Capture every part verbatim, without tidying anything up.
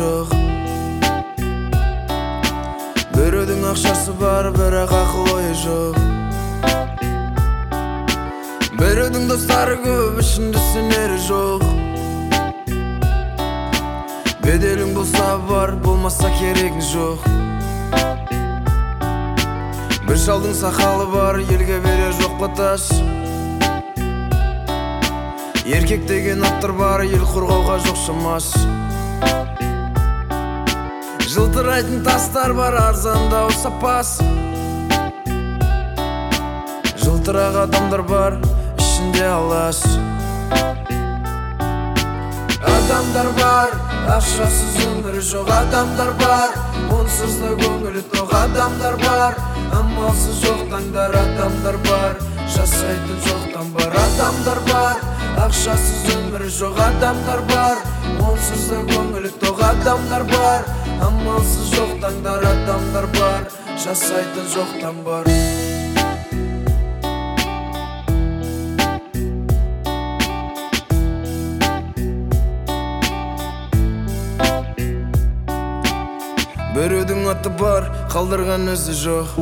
жоқ. Біреудің ақшасы бар, бірақ ақыл ойы жоқ. Біреудің достары көп, ішінде сенері жоқ. Беделің болса бар, болмаса керегің жоқ. Бір шалдың сақалы бар, елге берер жоқ баташ. Еркек деген аттар бар, ел қорғауға жоқ шамаш. Жылтырайтын тастар бар, арзандау сапас. Жылтырақ адамдар бар, ішінде алаш. Адамдар бар, ақшасыз өмірі жоқ. Адамдар бар, онсыз да көңілі тоқ. Адамдар бар, амалсыз жоқ таңдар. Адамдар бар, жасайтын жоқтан бар. Адамдар бар, ақшасыз өмірі жоқ. Адамдар бар, онсыз да көңілі тоқ. Адамдар бар, амалсыз жоқ таңдар. Адамдар бар, жасайтын жоқтан бар. Біреудің аты бар, қалдырған өзі жоқ.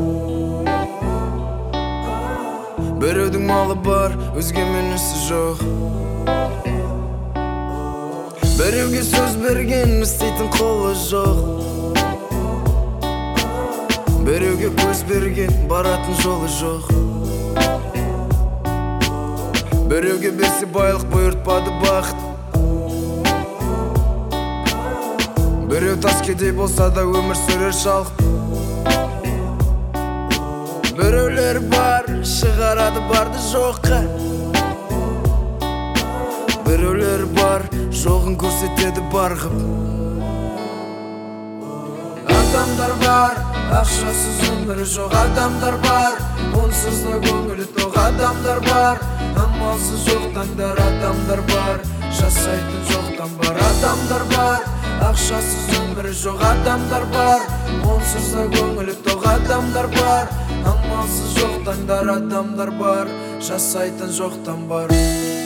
Біреудің малы бар, өзгемен ісі жоқ. Біреуге сөз берген, істейтін қолы жоқ. Біреуге көз берген, баратын жолы жоқ. Біреуге берсе байлық, бұйыртпады бақыт. Біреу тас кедей болса да өмір сүрер шалқып. Біреулер бар, шығарады барды жоққа. Біреулер бар, жоғын көрсетеді бар ғып. Адамдар бар, ақшасыз өмірі жоқ. Адамдар бар, онсыз да көңілі тоқ. Адамдар бар, амалсыз жоқ таңдар. Адамдар бар, жасайтын жоқтан бар. Адамдар бар, ақшасыз өмірі жоқ. Адамдар бар, онсыз да көңілі тоқ. Адамдар бар, амалсыз жоқ таңдар. Адамдар бар, жасайтын жоқтан бар.